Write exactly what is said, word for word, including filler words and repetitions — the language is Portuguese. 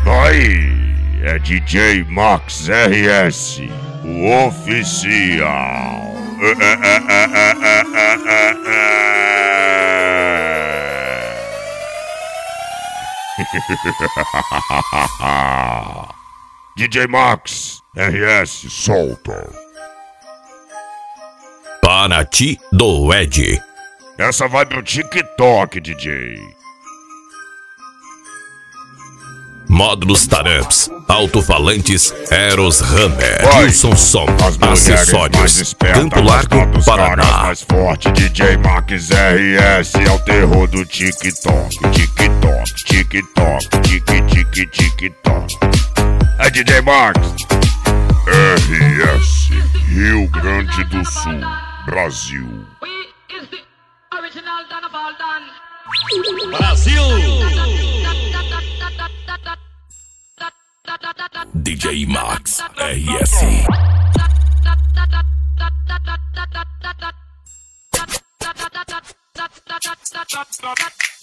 Aí, é D J Max R S, o oficial. D J Max R S, solta. Paraty do Ed. Essa vai pro TikTok, D J. Módulos Taramps, alto-falantes, Eros Hammer, Vai. Wilson Som, As mulheres mais acessórios, espertas Campo Largo, gostam dos caras Paraná. mais forte, D J Max R S é o terror do TikTok, TikTok, TikTok, tic tic TikTok. É D J Max R S, Rio Grande do Sul, Brasil. Brasil! D J Max R S.